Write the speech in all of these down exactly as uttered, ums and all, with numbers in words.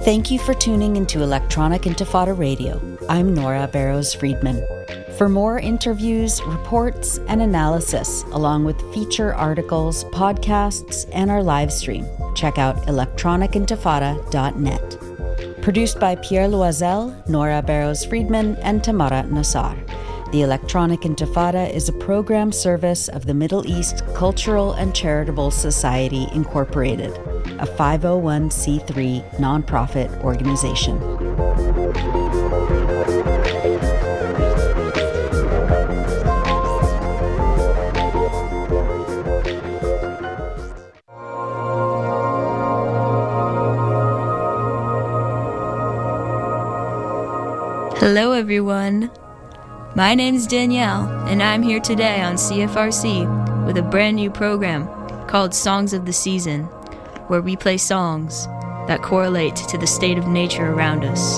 Thank you for tuning into Electronic Intifada Radio. I'm Nora Barrows-Friedman. For more interviews, reports, and analysis, along with feature articles, podcasts, and our live stream, check out electronic intifada dot net. Produced by Pierre Loisel, Nora Barrows-Friedman, and Tamara Nassar. The Electronic Intifada is a program service of the Middle East Cultural and Charitable Society, Incorporated, a five oh one c three nonprofit organization. Hello everyone, my name's Danielle and I'm here today on C F R C with a brand new program called Songs of the Season, where we play songs that correlate to the state of nature around us.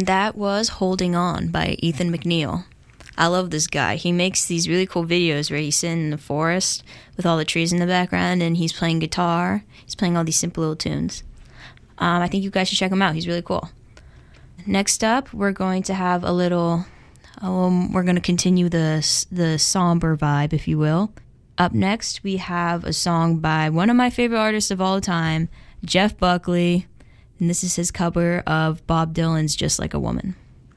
And that was Holding On by Ethan McNeil. I love this guy. He makes these really cool videos where he's sitting in the forest with all the trees in the background and he's playing guitar. He's playing all these simple little tunes. Um, I think you guys should check him out. He's really cool. Next up, we're going to have a little, um, we're going to continue the, the somber vibe, if you will. Up next, we have a song by one of my favorite artists of all time, Jeff Buckley. And this is his cover of Bob Dylan's Just Like a Woman.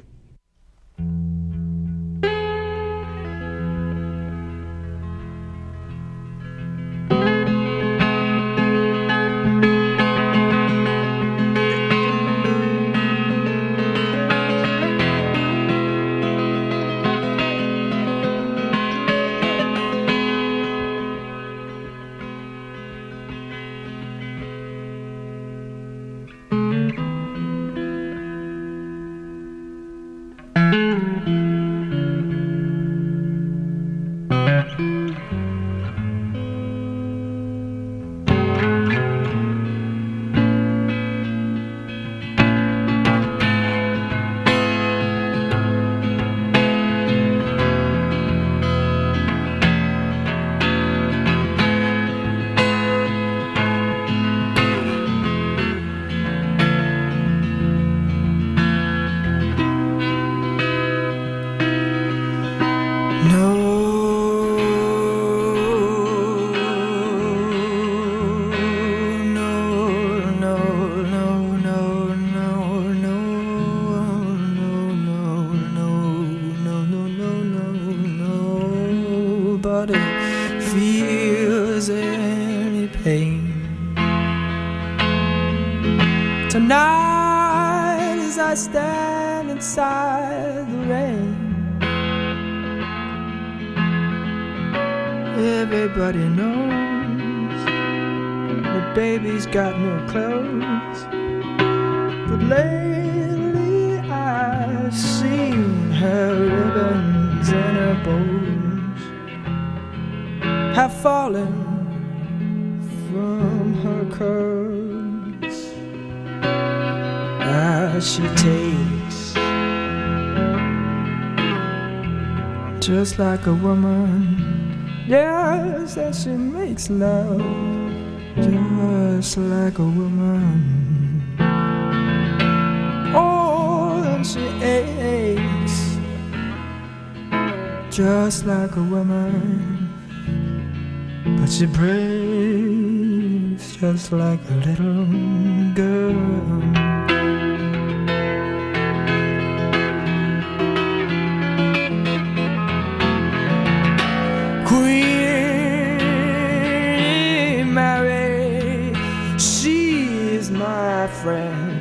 Tonight as I stand inside the rain, everybody knows that baby's got no clothes. But lately I've seen her ribbons and her bows have fallen from her curves. As she takes, just like a woman, yes, as she makes love, just like a woman. Oh, and she aches, just like a woman, but she breaks just like a little girl. Queen Mary, she's my friend.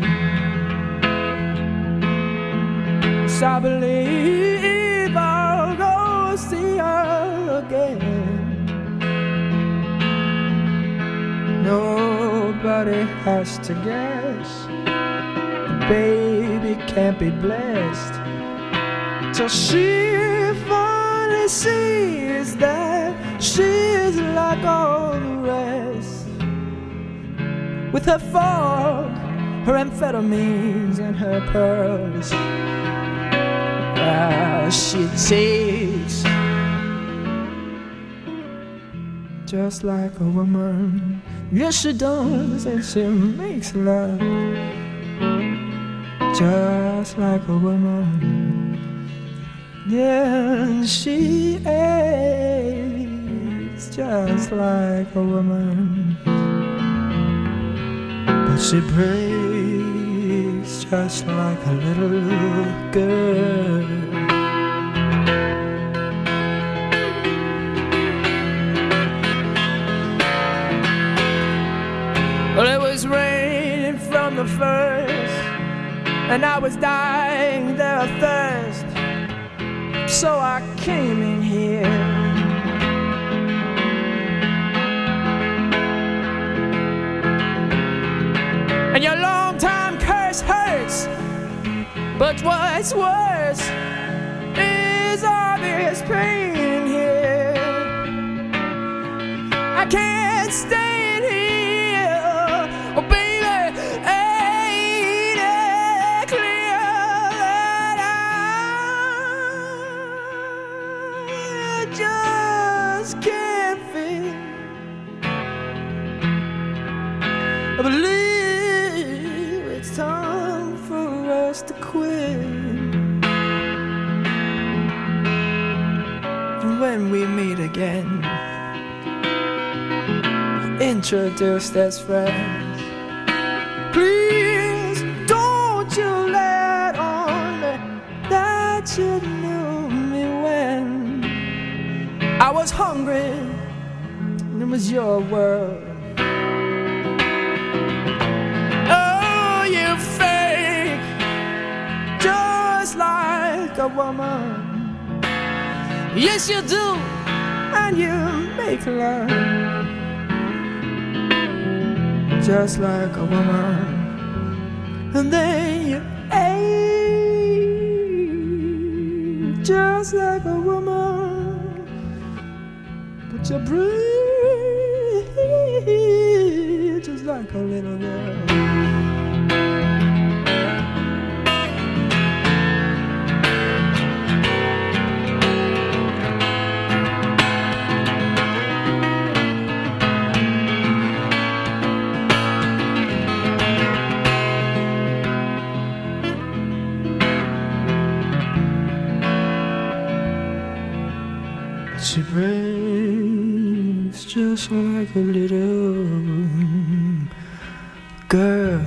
So I believe I'll go see her again. Nobody has to guess the baby can't be blessed till she finally sees that she's like all the rest, with her fog, her amphetamines and her pearls. Ah, she takes, just like a woman. Yes, she does, and she makes love just like a woman. Yeah, she aches just like a woman, but she breaks just like a little girl. Well, it was raining from the first, and I was dying there of thirst. So I came in here, and your long time curse hurts, but what's worse is obvious pain here. I can't stay in here, oh baby, ain't it clear believe it's time for us to quit. And when we meet again, introduced as friends, please don't you let on that you knew me when I was hungry and it was your world. Oh, you fake, just like a woman. Yes, you do, and you make love just like a woman, and then you age just like a woman, but you breathe just like a little girl. She breathes just like a little girl.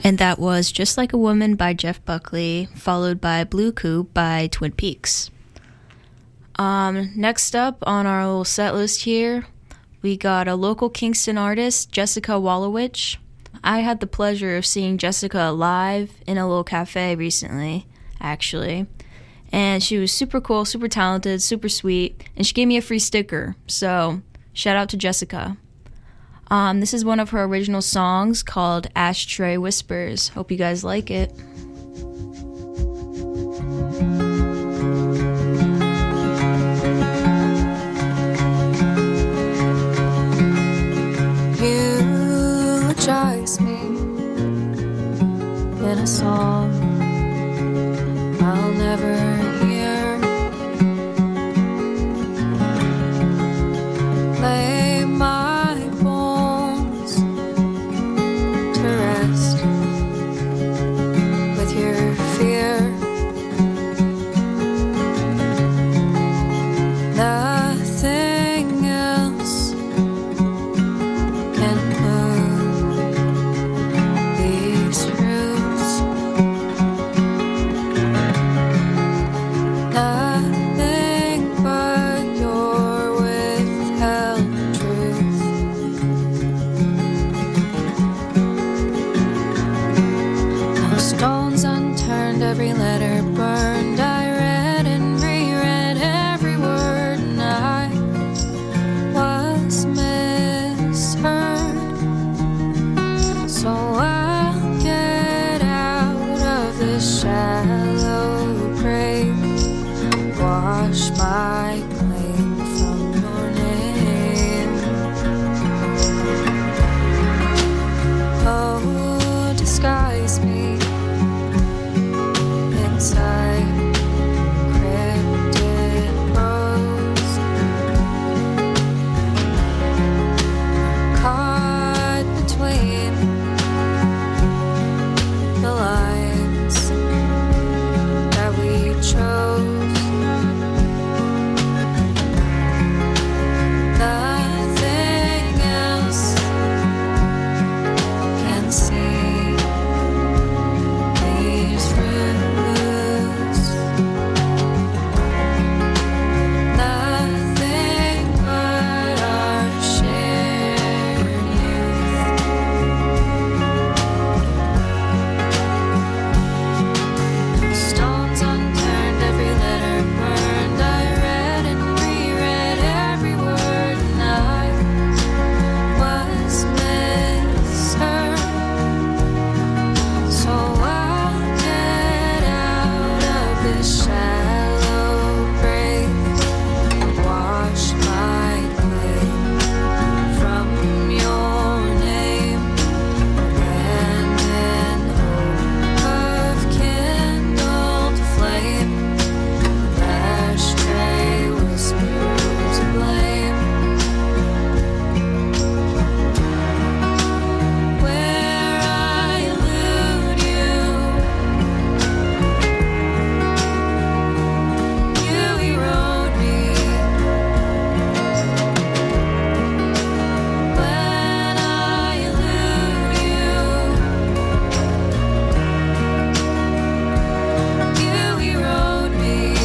And that was Just Like a Woman by Jeff Buckley, followed by Blue Coupe by Twin Peaks. Um, next up on our little set list here, we got a local Kingston artist, Jessica Wallowich. I had the pleasure of seeing Jessica live in a little cafe recently, actually. And she was super cool, super talented, super sweet, and she gave me a free sticker. So, shout out to Jessica. Um, this is one of her original songs called Ashtray Whispers. Hope you guys like it. Eulogize me in a song I'll never hear. Lay my bones to rest with your fear. Nothing else can move these roots. Nothing but your withheld truth. No stones unturned, every letter burned. I read and reread every word, and I was misheard. So I'll get out of this shallow grave, wash my claim from your name. Oh, disguise me inside cryptic prose, caught between the lines that we chose. Nothing else can see these roots. Nothing but our shared youth. Stones unturned, every letter burned. I read and reread every word, and I was misheard. So I'll get out of this shallow grave, wash my claim from your name, and in hope of kindled flame, ashtray whispers of blame. Where I elude you, you erode me. When I elude you, you erode me.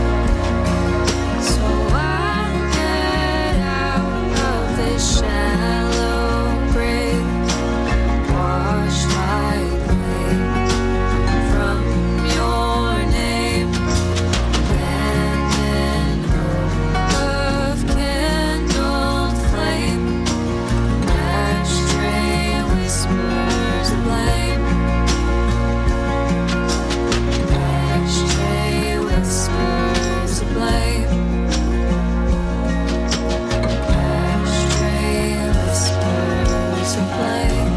So I'll get out of this shallow grave, wash my claim from your name, and in hope of kindled flame, ashtray whispers of blame. Ashtray whispers of blame. Ashtray whispers of blame.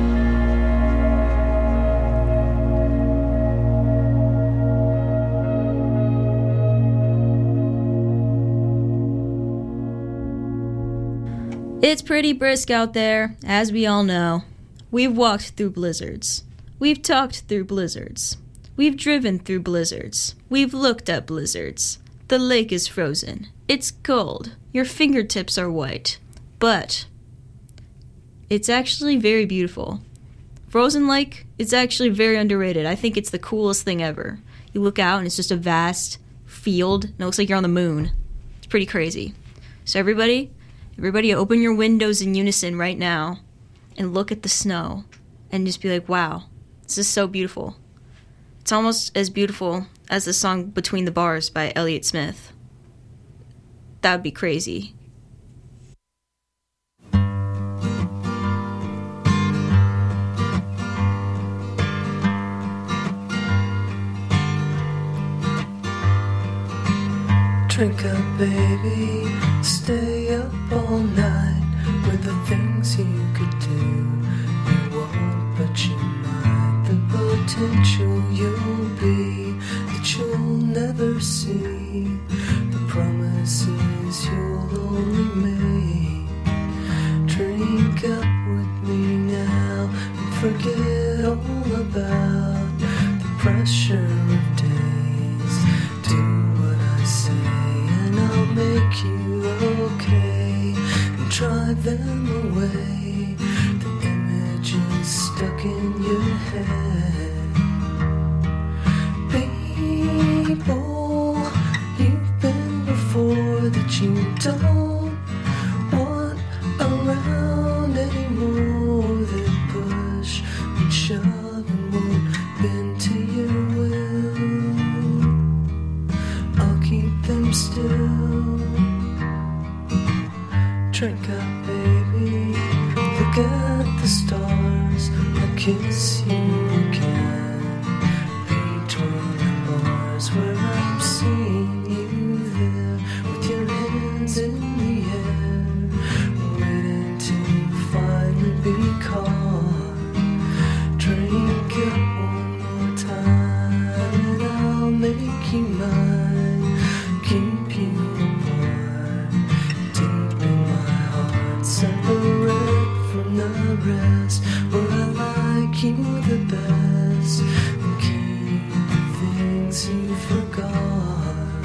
It's pretty brisk out there, as we all know. We've walked through blizzards. We've talked through blizzards. We've driven through blizzards. We've looked at blizzards. The lake is frozen. It's cold. Your fingertips are white. But it's actually very beautiful. Frozen Lake, it's actually very underrated. I think it's the coolest thing ever. You look out and it's just a vast field, and it looks like you're on the moon. It's pretty crazy. So everybody, everybody open your windows in unison right now and look at the snow and just be like, wow, this is so beautiful. It's almost as beautiful as the song Between the Bars by Elliott Smith. That would be crazy. Drink up, baby, stay up all night with the things you could do. You won't, but you might. The potential you'll be that you'll never see. The promises you'll only make. Drink up with me now and forget all about the pressure of days. Do what I say, I'll make you okay and drive them away. The images stuck in your head. People you've been before that you don't want around anymore. That push and shove and won't bend to your will. I'll keep them still. Drink up, baby, look at the stars, I'll kiss you again. Between the bars where I'm seeing you there, with your hands in the air, waiting to finally be caught. Drink up one more time and I'll make you mine, keep you apart, deep in my heart, separate from the rest, where I like you the best, and keep the things you forgot.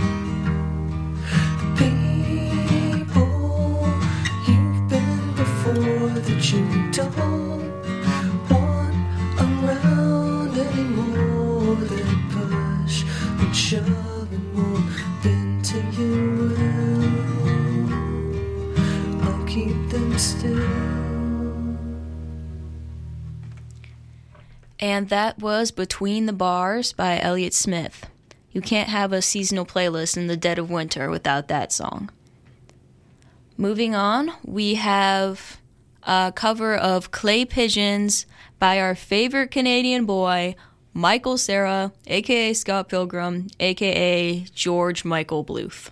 The people you've been before that you don't want around anymore, that push and shove and won't bend to your will. I'll keep them still. And that was Between the Bars by Elliott Smith. You can't have a seasonal playlist in the dead of winter without that song. Moving on, we have a cover of Clay Pigeons by our favorite Canadian boy, Michael Cera, a k a. Scott Pilgrim, a k a. George Michael Bluth.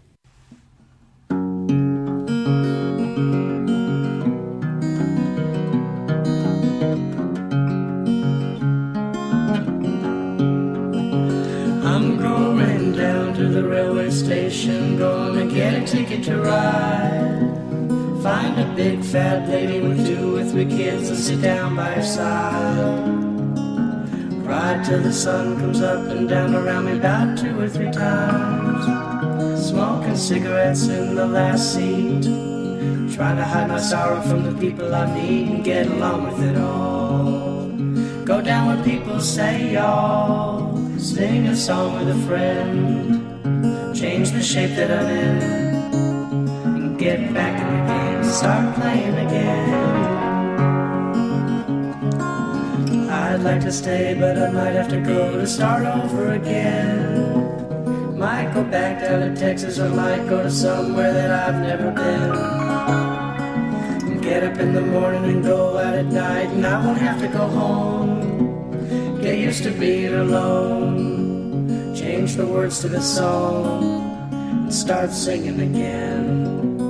I'm going down to the railway station, gonna get a ticket to ride. Find a big fat lady with two or three kids and sit down by her side. Ride till the sun comes up and down around me about two or three times. Smoking cigarettes in the last seat, trying to hide my sorrow from the people I meet and get along with it all. Go down where people say y'all, sing a song with a friend, change the shape that I'm in, and get back in the game, start playing again. I'd like to stay, but I might have to go to start over again. Might go back down to Texas, or might go to somewhere that I've never been. Get up in the morning and go out at night, and I won't have to go home. Get used to being alone, change the words to the song, and start singing again.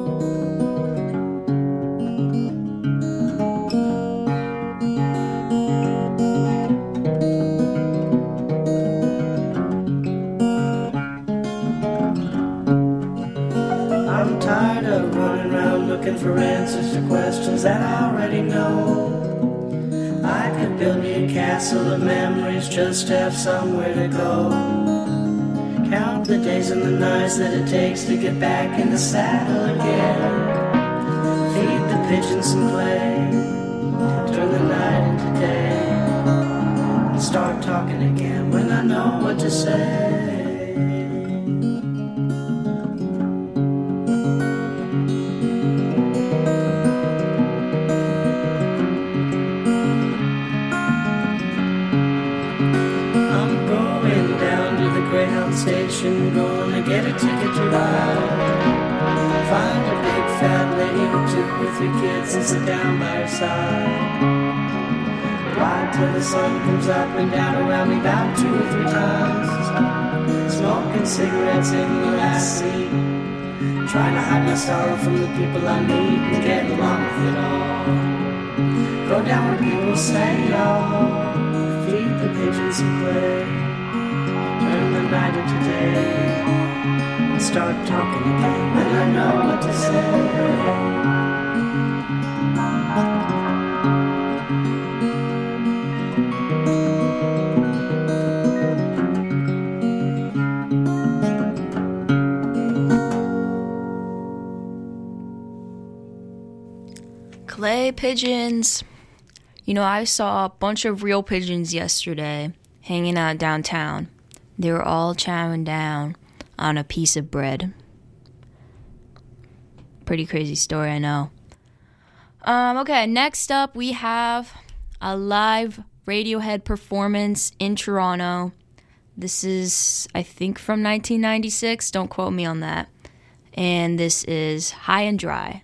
For answers to questions that I already know. I could build me a castle of memories, just to have somewhere to go. Count the days and the nights that it takes to get back in the saddle again. Feed the pigeons some clay, turn the night into day. Start talking again when I know what to say. I'm going down to the Greyhound station, gonna get a ticket to ride. Find a big fat lady with two or three kids and sit down by her side. Ride till the sun comes up and down around me about two or three times. Smoking cigarettes in the last seat, trying to hide my sorrow from the people I meet and get along with it all. Go down where people say, oh, feed the pigeons and play. Turn the night into day and start talking again when I know what to say. Clay pigeons. You know, I saw a bunch of real pigeons yesterday hanging out downtown. They were all chowing down on a piece of bread. Pretty crazy story, I know. Um, okay, next up we have a live Radiohead performance in Toronto. This is, I think, from nineteen ninety-six. Don't quote me on that. And this is High and Dry.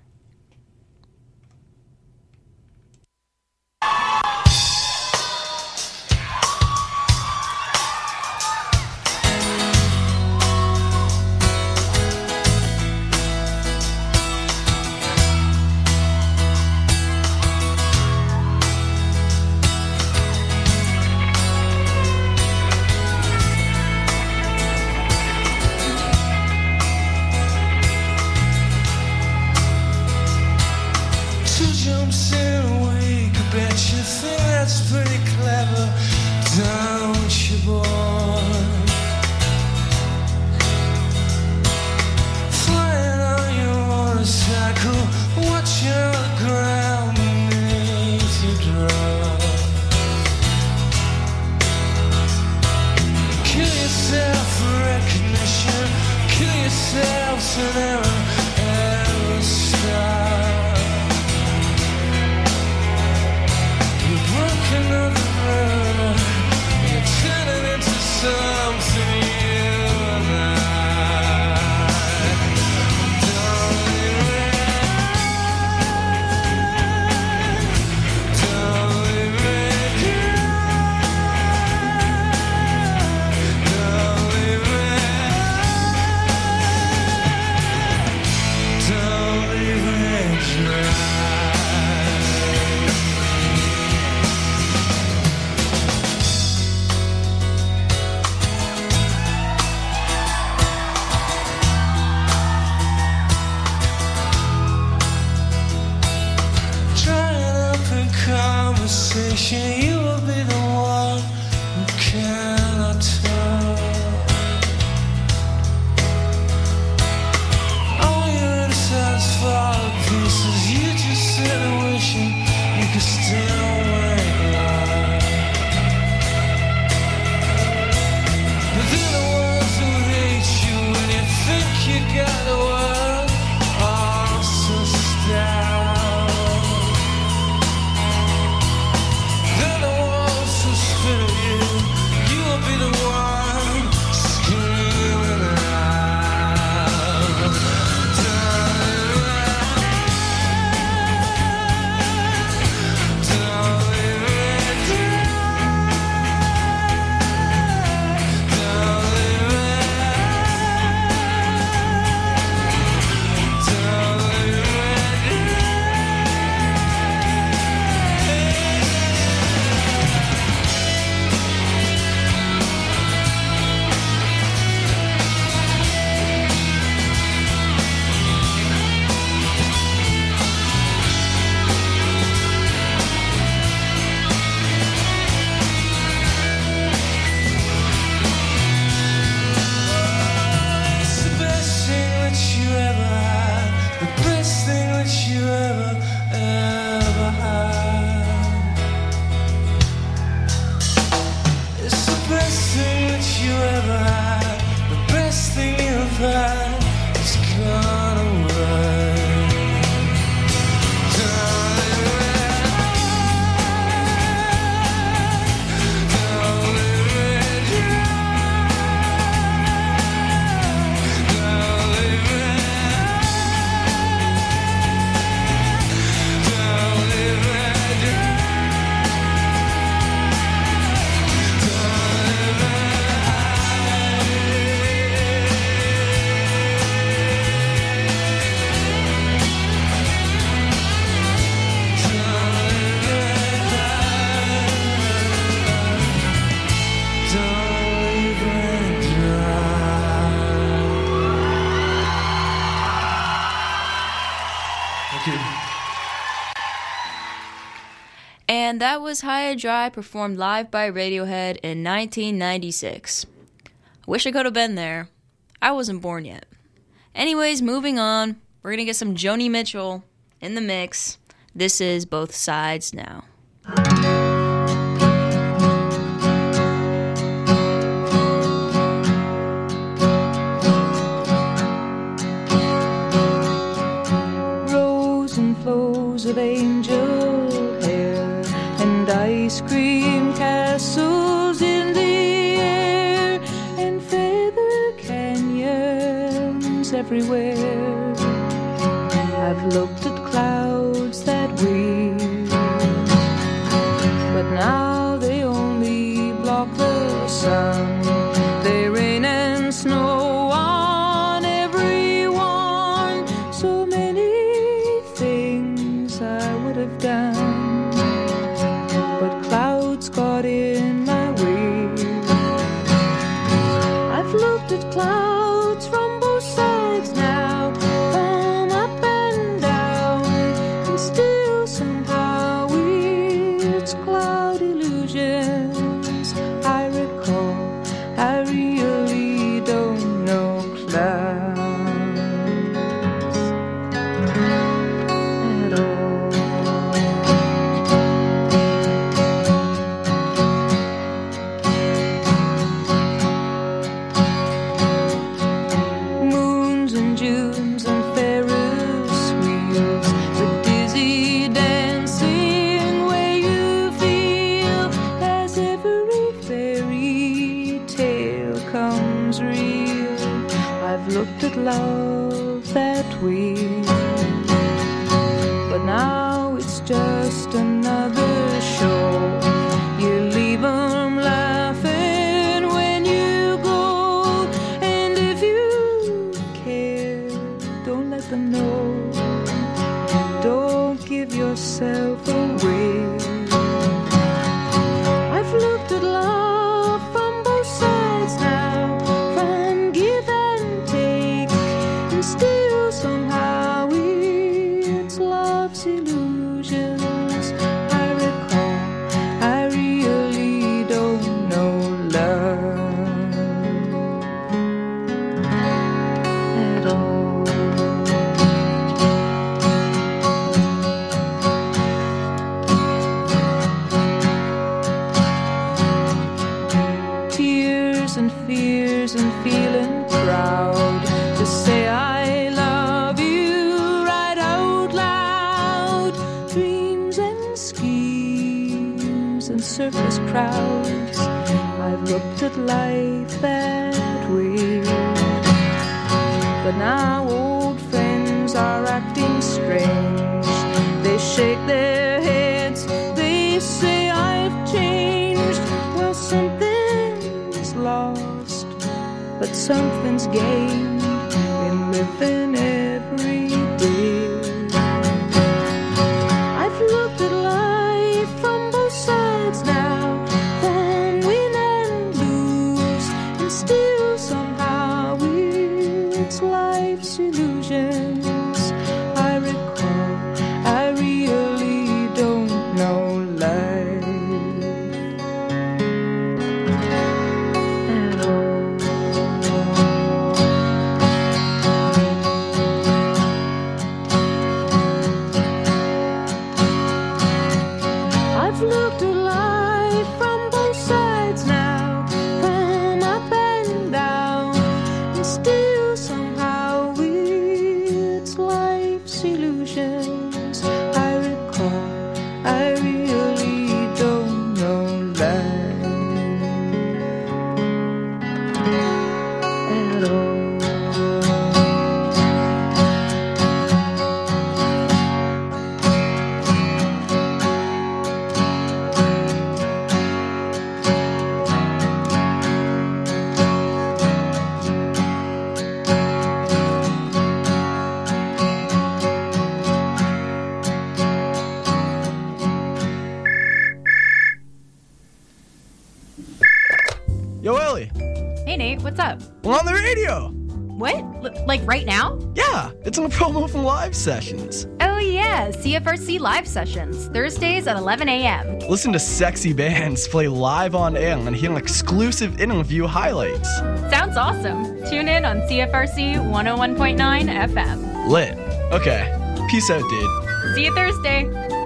kid. And that was High and Dry, performed live by Radiohead in nineteen ninety-six. Wish I could have been there. I wasn't born yet. Anyways, moving on. We're going to get some Joni Mitchell in the mix. This is Both Sides Now. Rows and flows of angel hair and ice cream castles in the air and feather canyons everywhere. I've looked at clouds that weave, but now they only block the sun. They rain and snow on everyone. So many things I would have done, but clouds got in my way. I've looked at clouds from both sides now, from up and down, and still somehow it's cloud illusions. I recall, I really don't know clouds at all. Moons and Junes and Ferris wheels, the dizzy dancing way you feel as every fairy tale comes real. I've looked at love that way, but now it's just another show. You leave 'em laughing when you go, and if you care, don't let them know. Don't give yourself away. I've looked at love from both sides now, from give and take, and still somehow it's love's illusions. I recall, I really don't know love at all. Tears and fears and feeling proud to say I love you right out loud. Dreams and schemes and circus crowds. I've looked at life that way, but now old friends are acting strange. They shake their heads, they say I've changed. Well, something's lost, but something's gained in living every day. I've looked at life from both sides now, from win and lose, and still somehow it's life's illusions. I recall, I really don't know life at all. I've looked at life from both sides now, from up and down, and still somehow it's life's illusions. I recall, I really don't know life at all. Yo, Ellie, Hey, Nate, what's up? we're on the radio. What? L- like right now? Yeah, it's in a promo from Live Sessions. Oh yeah, C F R C Live Sessions, Thursdays at eleven a.m. Listen to sexy bands play live on air and hear exclusive interview highlights. Sounds awesome. Tune in on C F R C one oh one point nine F M. Lit. Okay, peace out, dude. See you Thursday.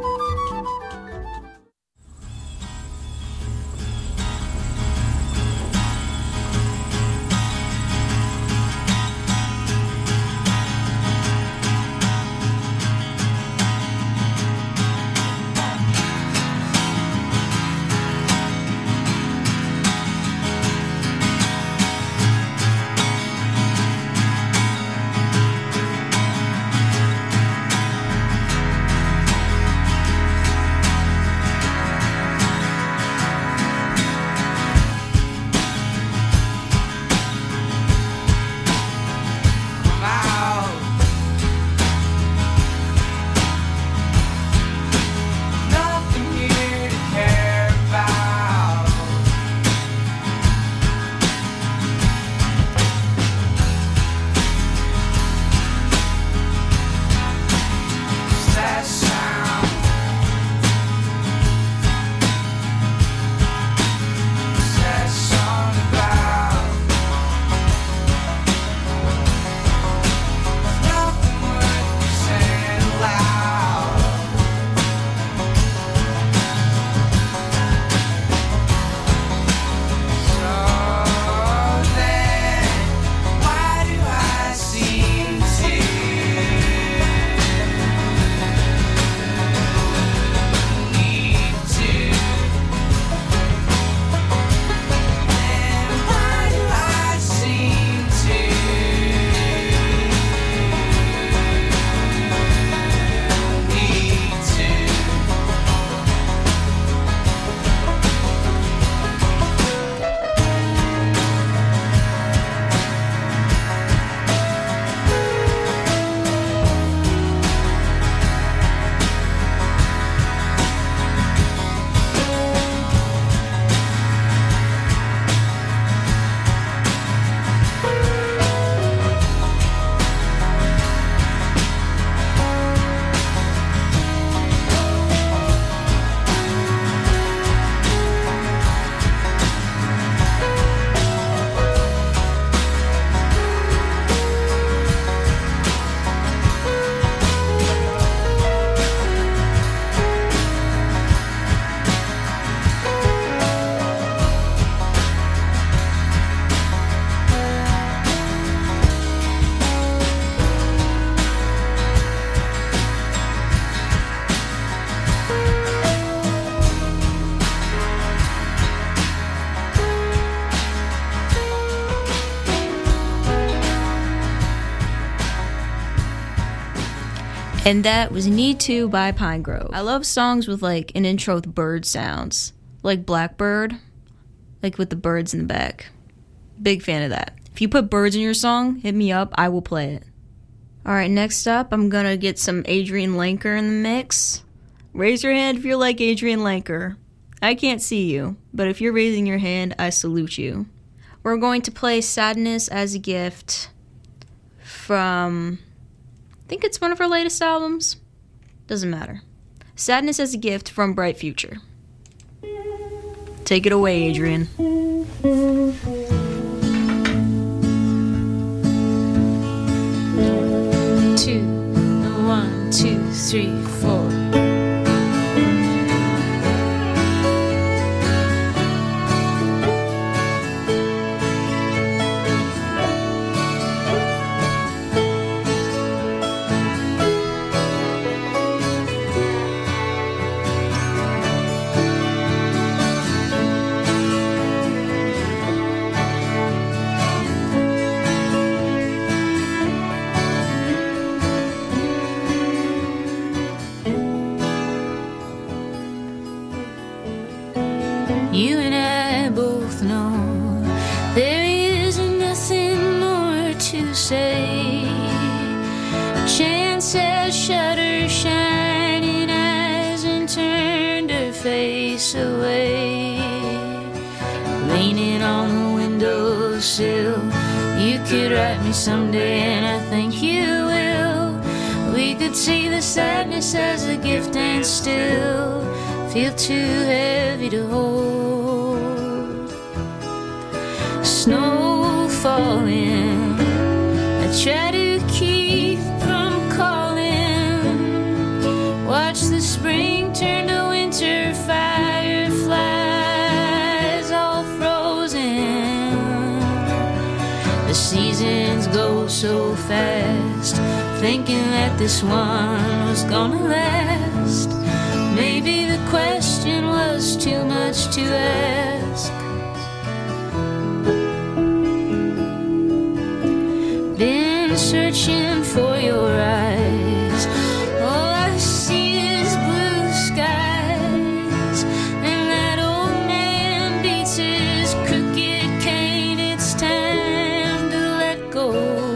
And that was Need To by Pine Grove. I love songs with like an intro with bird sounds, like Blackbird, like with the birds in the back. Big fan of that. If you put birds in your song, hit me up, I will play it. Alright, next up, I'm gonna get some Adrian Lenker in the mix. Raise your hand if you're like Adrian Lenker. I can't see you, but if you're raising your hand, I salute you. We're going to play Sadness as a Gift from, I think it's one of her latest albums. Doesn't matter. Sadness as a Gift from Bright Future. Take it away, Adrian. Two, one, two, three, four. You and I both know there is nothing more to say. Chance has shut her shining eyes and turned her face away. Leaning on the windowsill, you could write me someday, and I think you will. We could see the sadness as a gift and still feel too heavy to hold. Snow falling, I try to keep from calling. Watch the spring turn to winter, fireflies all frozen. The seasons go so fast, thinking that this one was gonna last. Maybe the question was too much to ask. Been searching for your eyes, all I see is blue skies, and that old man beats his crooked cane. It's time to let go.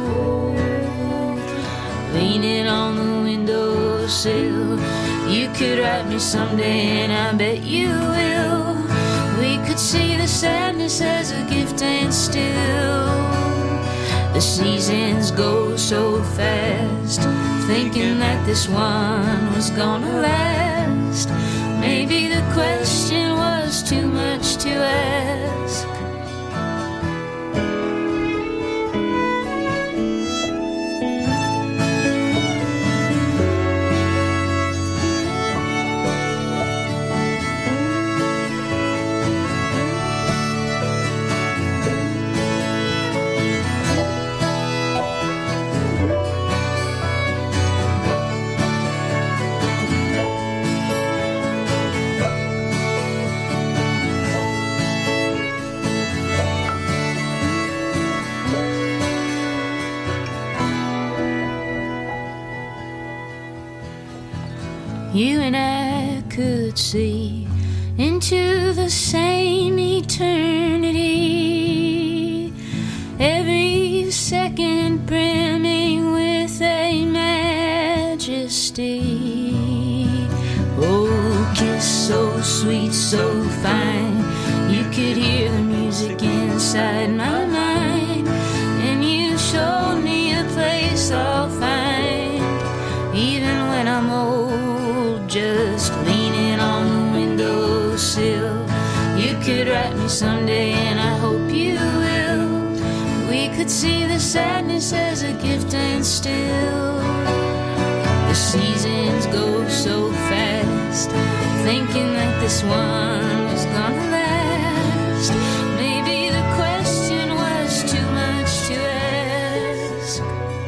Leaning on the windowsill, you could write me someday, and I bet you will. We could see the sadness as a gift and still the seasons go so fast, thinking that this one was gonna last. Maybe the question was too much to ask. You and I could see into the same eternity, every second brimming with a majesty. Oh, kiss so sweet, so fine, you could hear the music inside my mind, and you showed me a place I'll find, even when I'm old. Just leaning on the windowsill, you could write me someday, and I hope you will. We could see the sadness as a gift and still the seasons go so fast, thinking that this one was gonna last. Maybe the question was too much to ask.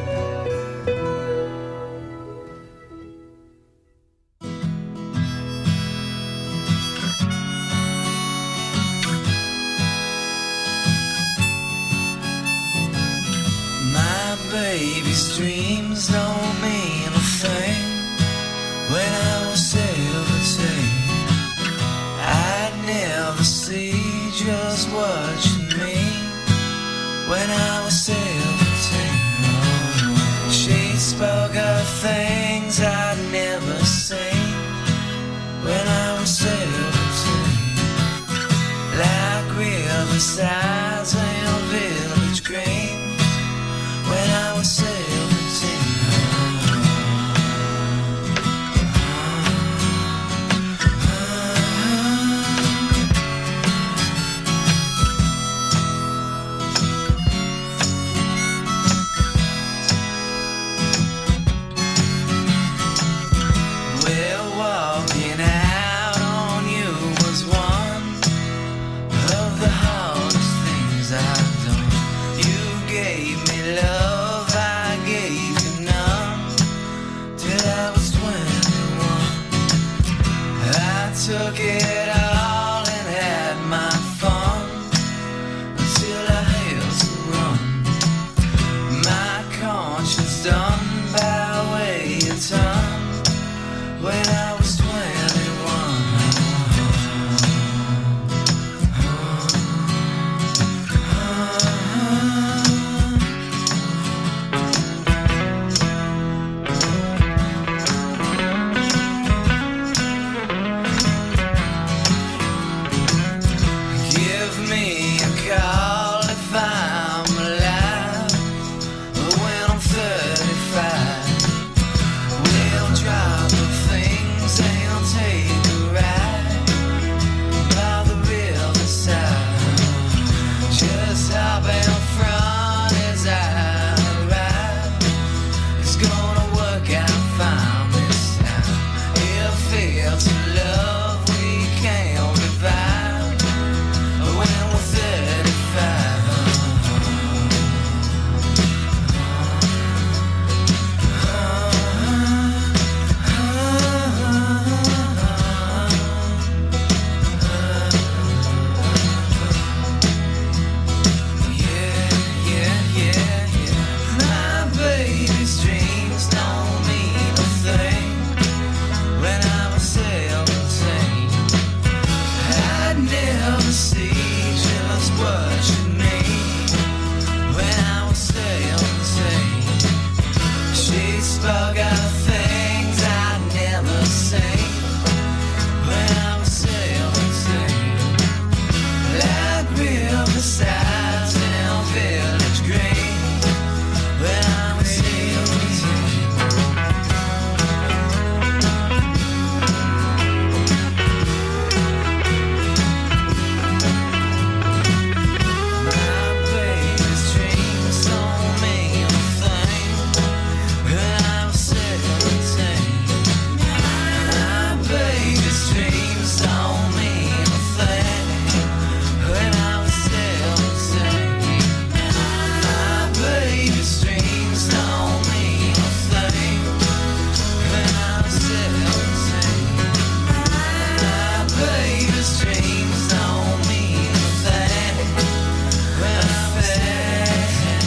Baby's dreams don't mean a thing when I was seventeen. I'd never see just what you mean when I was seventeen. She spoke of things I'd never seen when I was seventeen, like riversides and village green. When I was seventeen, well, walking out on you was one of the hardest things I've done. You gave me love, I gave you none, till I was twenty-one. I took it all and had my fun, until I had to run. My conscience done by way of time, when I was twenty-one. Give me a call if I'm alive, spoke of things I'd never seen when I was seventeen, like riversides and village green. When I was seventeen, my baby's dreams don't mean a thing. When I was seventeen, my baby's dreams don't mean a thing. When I was seventeen, my baby's dreams don't mean a thing. When I was seventeen, my baby's dreams don't mean a thing. When I was seventeen.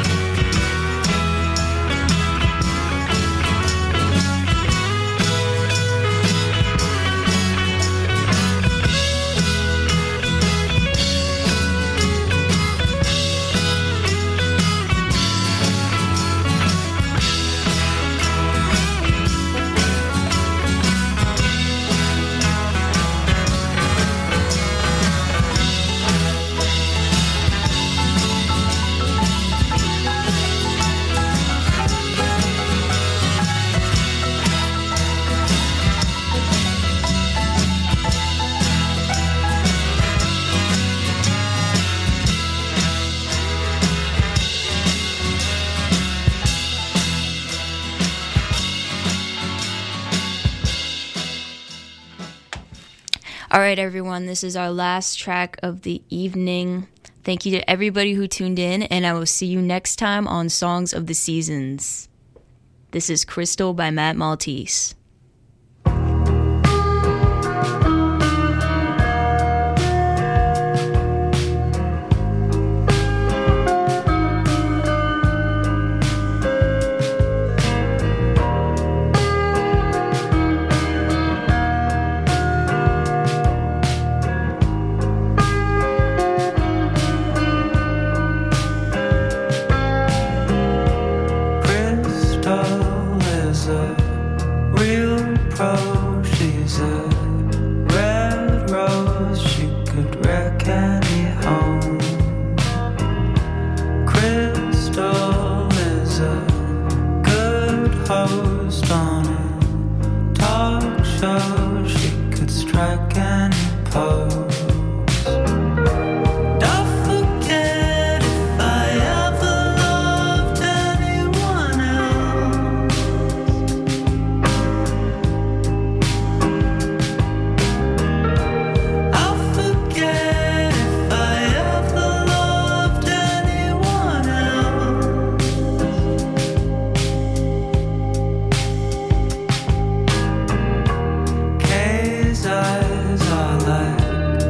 All right, everyone, this is our last track of the evening. Thank you to everybody who tuned in, and I will see you next time on Songs of the Seasons. This is Crystal by Matt Maltese. Crystal is a real pro. She's a red rose. She could wreck any home. Crystal is a good host on a talk show. She could strike any pose. Don't forget if I ever loved anyone else. I'll forget if I ever loved anyone else. Kay's eyes are like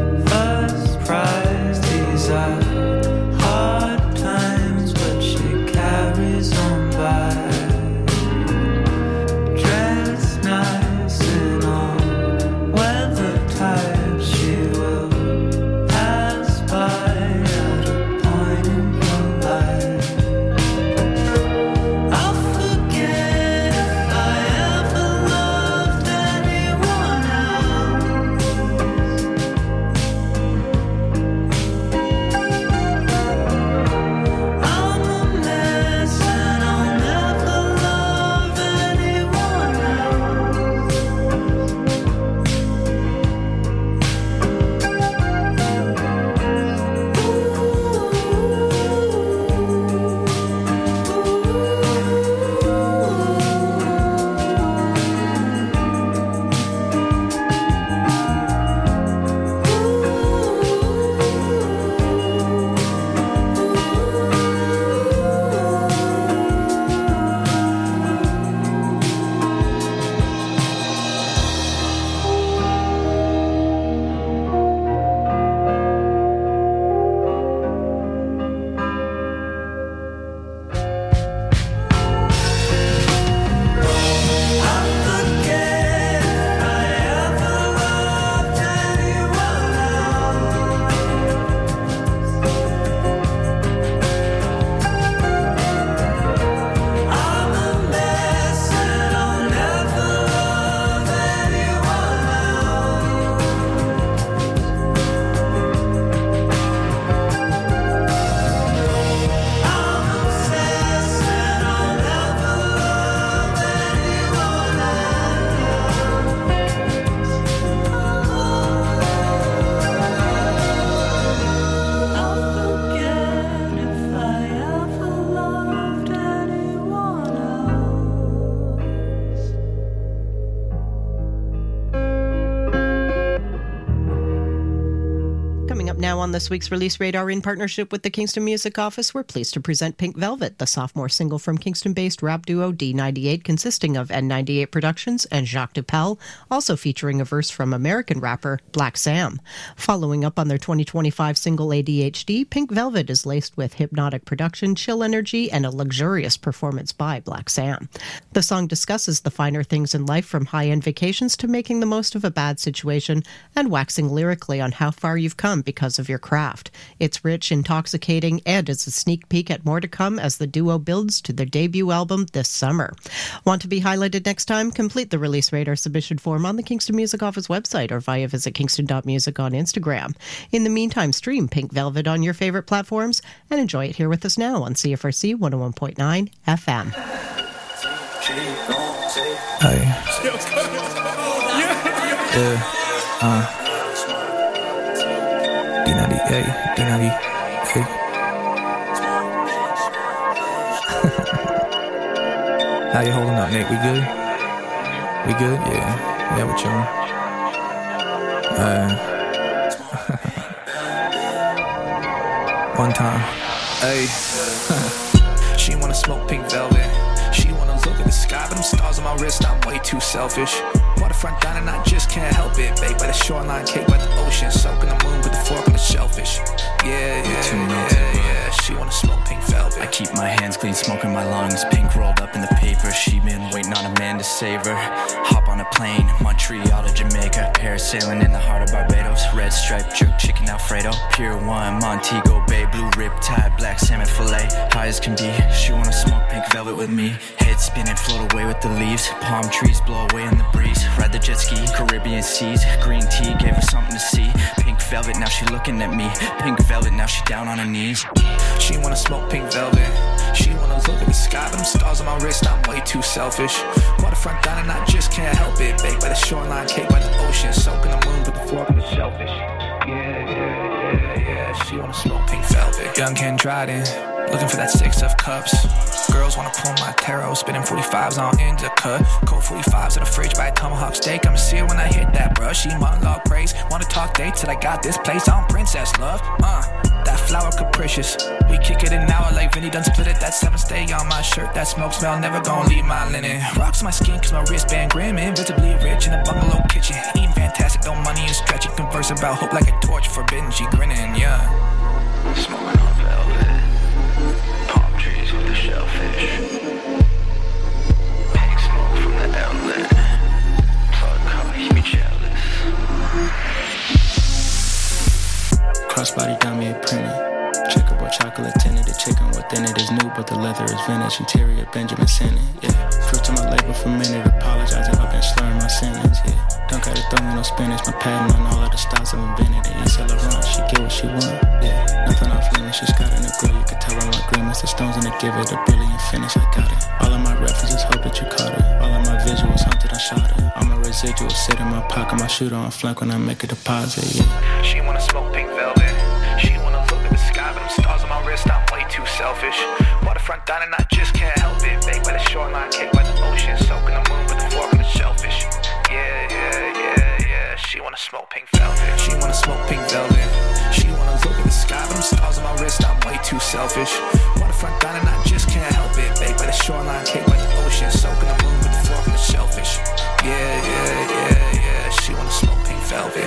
now on this week's Release Radar in partnership with the Kingston Music Office, we're pleased to present Pink Velvet, the sophomore single from Kingston-based rap duo D ninety-eight, consisting of N ninety-eight Productions and Jacques Dupel, also featuring a verse from American rapper Black Sam. Following up on their twenty twenty-five single A D H D, Pink Velvet is laced with hypnotic production, chill energy, and a luxurious performance by Black Sam. The song discusses the finer things in life, from high-end vacations to making the most of a bad situation, and waxing lyrically on how far you've come because of your craft. It's rich, intoxicating, and it's a sneak peek at more to come as the duo builds to their debut album this summer. Want to be highlighted next time? Complete the Release Radar submission form on the Kingston Music Office website or via visit kingston dot music on Instagram. In the meantime, stream Pink Velvet on your favorite platforms and enjoy it here with us now on C F R C one oh one point nine F M. Hey. Yeah. Uh. D ninety-eight. D ninety-eight. How you holding up, Nick? We good? We good? Yeah. Yeah, with y'all. Uh. One time. Hey. She wanna smoke pink velvet. She wanna look at the sky, but them stars on my wrist, I'm way too selfish. Waterfront dining, I just can't help it. Baked by the shoreline, cake by the ocean. Soaking the moon with the fork on the shellfish. Yeah, yeah, yeah, yeah. She wanna smoke pink velvet. I keep my hands clean, smoking my lungs. Pink rolled up in the paper. She been waiting on a man to save her. Hop on a plane, Montreal to Jamaica. Parasailing in the heart of Barbados. Red stripe, jerk chicken Alfredo. Pure wine, Montego Bay. Blue riptide, black salmon fillet. High as can be, she wanna smoke pink velvet with me. Head spinning, float away with the leaves. Palm trees blow away in the breeze. Ride the jet ski, Caribbean seas. Green tea gave her something to see. Pink velvet, now she looking at me. Pink velvet, now she down on her knees. She wanna smoke pink velvet. She wanna look at the sky, but them stars on my wrist, I'm way too selfish. Waterfront dining, I just can't help it. Baked by the shoreline, cake by the ocean. Soaking the moon with the fork on the shellfish. Yeah, yeah, yeah, yeah. She wanna smoke pink velvet. Young Ken Dryden, looking for that six of cups. Girls wanna pull my tarot, spinning forty-fives on into the cut. Cold forty-fives in the fridge by a tomahawk steak. I'ma see her when I hit that brush. She monologue praise. Wanna talk dates till I got this place on Princess Love. Uh, that flower capricious. We kick it an hour like Vinny done split it. That seven stay on my shirt. That smoke smell never gon' leave my linen. Rocks my skin cause my wristband grim. Invisibly rich in a bungalow kitchen. Eating fantastic, no money and stretching. Converse about hope like a torch. Forbidden, she grinning, yeah. Smoking on velvet. Palm trees with the shellfish. Pink smoke from the outlet. Plug car, keep me jealous. Crossbody dummy printed. Checkerboard chocolate tinted. The chicken within it is new, but the leather is vintage. Interior Benjamin Senate, yeah. Switch to my label for a minute. Apologizing, I've been slurring my sentence, yeah. Don't gotta throw me no spinach. My patent on all of the styles I've invented. And East Laurent, she get what she want, yeah. Nothing off limits, she's got in the grill. You can tell by my agreements. The stones in the give it a brilliant finish. I got it. All of my references, hope that you caught it. All of my visuals, hunted, I shot it. All my residuals sit in my pocket. My shooter on flank when I make a deposit, yeah. She wanna smoke pink velvet. She wanna look at the sky, but them stars on my wrist, I'm way too selfish. Waterfront dining, I just can't help it. Baked by the shoreline, cake by the ocean. Soaking the moon with the fork on the shellfish. Yeah, yeah, yeah, yeah. She wanna smoke pink velvet. She wanna smoke pink velvet. She wanna look at the sky, but them stars on my wrist, I'm way too selfish. Waterfront dining, I just can't help it. Baked by the shoreline, cake by the ocean. Soaking the moon with the fork on the shellfish. Yeah, yeah, yeah, yeah. She wanna smoke pink velvet.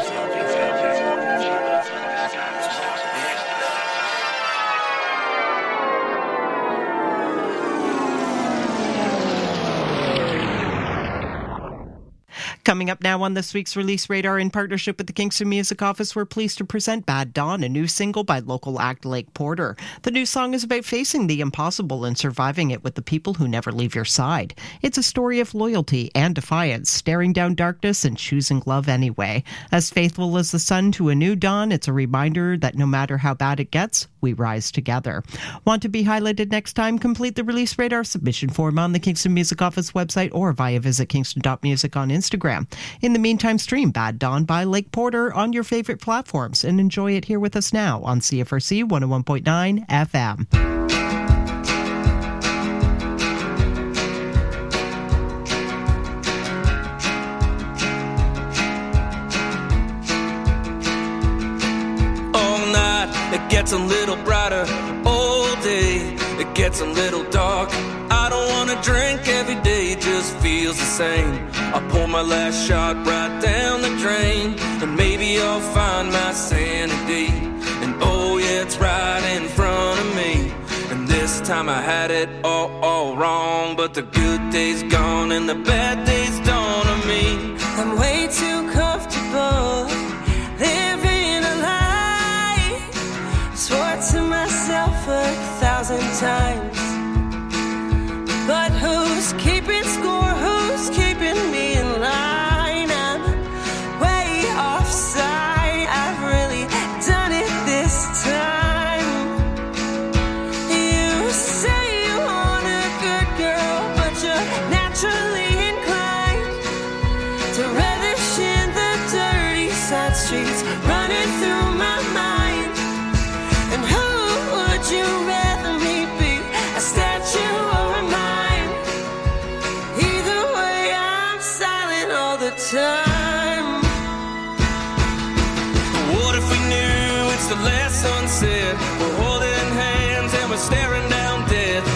Coming up now on this week's Release Radar in partnership with the Kingston Music Office, we're pleased to present Bad Dawn, a new single by local act Lake Porter. The new song is about facing the impossible and surviving it with the people who never leave your side. It's a story of loyalty and defiance, staring down darkness and choosing love anyway. As faithful as the sun to a new dawn, it's a reminder that no matter how bad it gets, we rise together. Want to be highlighted next time? Complete the Release Radar submission form on the Kingston Music Office website or via visit kingston dot music on Instagram. In the meantime, stream Bad Dawn by Lake Porter on your favorite platforms and enjoy it here with us now on C F R C one oh one point nine F M. Oh, gets a little dark. I don't wanna drink every day, it just feels the same. I pour my last shot right down the drain, and maybe I'll find my sanity. And oh yeah, it's right in front of me. And this time I had it all, all wrong, but the good days gone and the bad days dawn on me. I'm way too comfortable living a lie. Swore to myself a thousand times, but who's keeping score? Who's keeping me in line? I'm way offside. I've really done it this time. You say you want a good girl, but you're naturally inclined to relish in the dirty side streets running through my mind. And who would you rather me be? A statue or a mime? Either way, I'm silent all the time. What if we knew it's the last sunset? We're holding hands and we're staring down death.